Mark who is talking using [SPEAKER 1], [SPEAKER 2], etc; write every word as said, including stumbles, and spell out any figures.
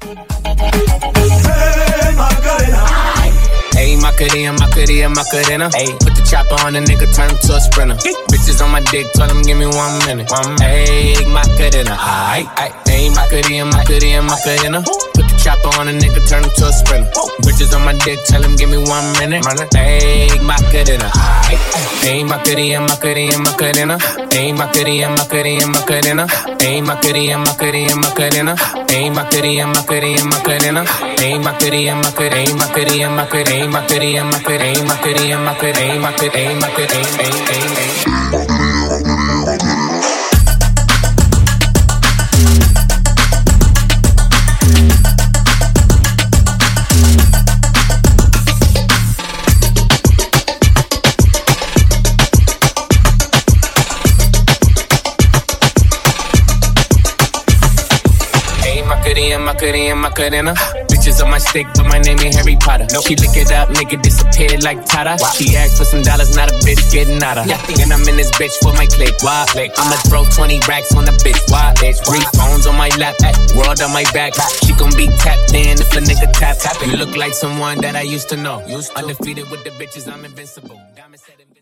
[SPEAKER 1] Hey, Macarena, Macarena, Macarena. Hey, put the chopper on the nigga, turn him to a sprinter. Bitches on my dick, tell him give me one minute. One Hey, Macarena, aight, aight. Hey, Macarena, Macarena, Macarena. Put the chopper on the nigga, turn him to a sprinter. Bitches on my dick, tell him give me one minute. Hey, Macarena, aight, aight. Hey, Macarena, Macarena, Macarena. Hey, Macarena, Macarena, Macarena. Hey, Macarena, Macarena, Macarena. Hey, Macarena, Macarena, Macarena. Hey, Macarena, Macarena, Macarena, Macarena. Macarena, Macarena, Macarena, Macarena, Macarena, Macarena. Macarena, Macarena, Macarena. Bitches on my stick, but my name ain't Harry Potter. Nope. She lick it up, nigga disappeared like Tata. Wow. She asked for some dollars, not a bitch getting out of. Yeah. And I'm in this bitch for my click. Why? I'ma throw twenty racks on the bitch. Why? Three phones on my lap, world on my back. She gon' be tapped in if a nigga tap. You look like someone that I used to know. Used to. Undefeated with the bitches, I'm invincible.